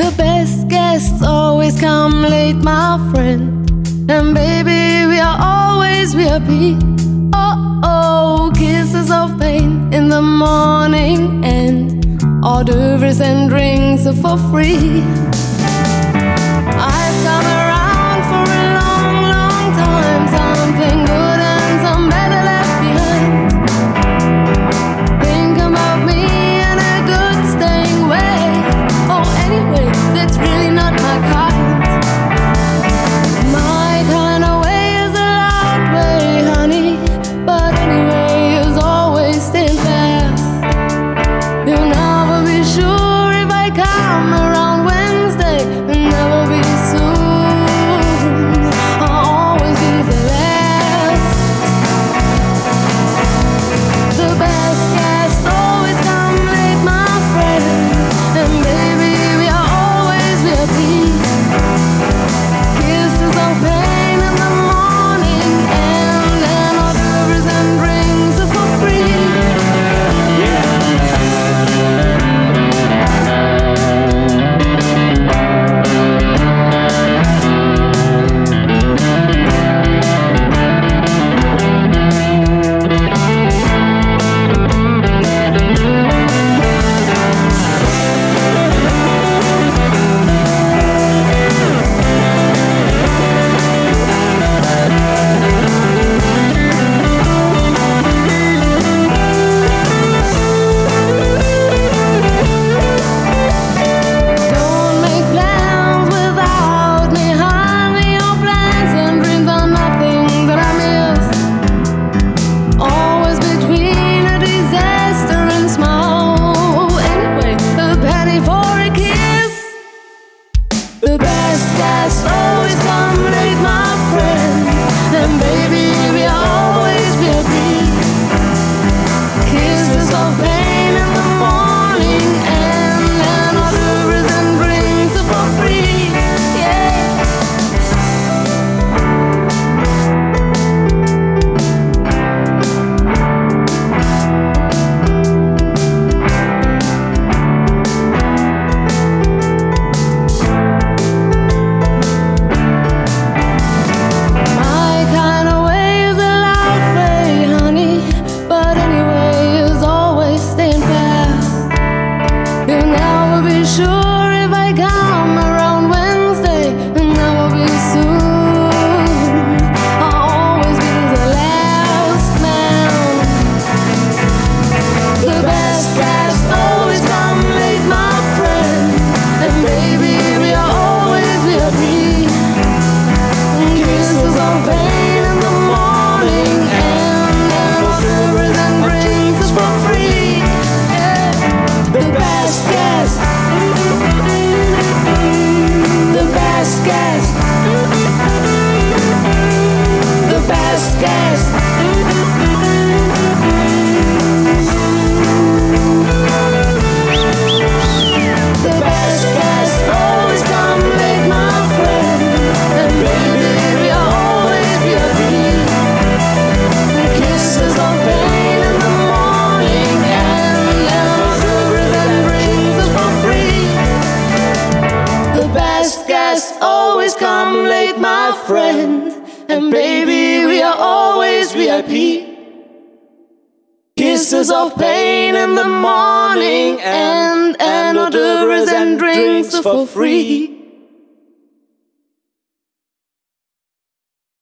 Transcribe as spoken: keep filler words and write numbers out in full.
The best guests always come late, my friend. And baby, we are always V I P. Oh, oh, kisses of pain in the morning, and hors d'oeuvres and drinks are for free. I've come around for a long, long time. Something good and some better left behind. Think about me in a good staying way. Oh, anyway, that's really not my kind. My kind of way is a loud way, honey. But anyway, is always staying fast. You'll never be sure if I come around Wednesday. You'll never be soon. I'll always be the last. The best guests always come late, my friend. And baby, we are always V I P. Kisses of pain in the morning, and then hors d'oeuvres and drinks are for free. Don't make plans without me, honey. Your plans and dreams are nothing that I miss. Always between a disaster and smile. Anyway, a penny for a kiss. The best guests always come late, my friend. And baby, we are always V I P. Kisses of pain in the morning, and then hors d'oeuvres and drinks are for free. Yeah. My kind of way is a loud way, honey. But anyway, is always staying fast. You'll never be sure if I come around Wednesday. You'll never be soon. I'll always be the last man. The best guests always come late, my friend. And baby, we are always V I P. Kisses of pain in the morning, and then hors d'oeuvres and drinks is for free. Yeah. The best guest, the best guest, the best guest. The best guests always come late, my friend. And baby, we are always V I P. Kisses of pain in the morning, and then hors d'oeuvres and drinks are for free. The best guests always come late, my friend. And baby, we are always V I P. Kisses of pain in the morning, and and hors d'oeuvres and drinks are for free.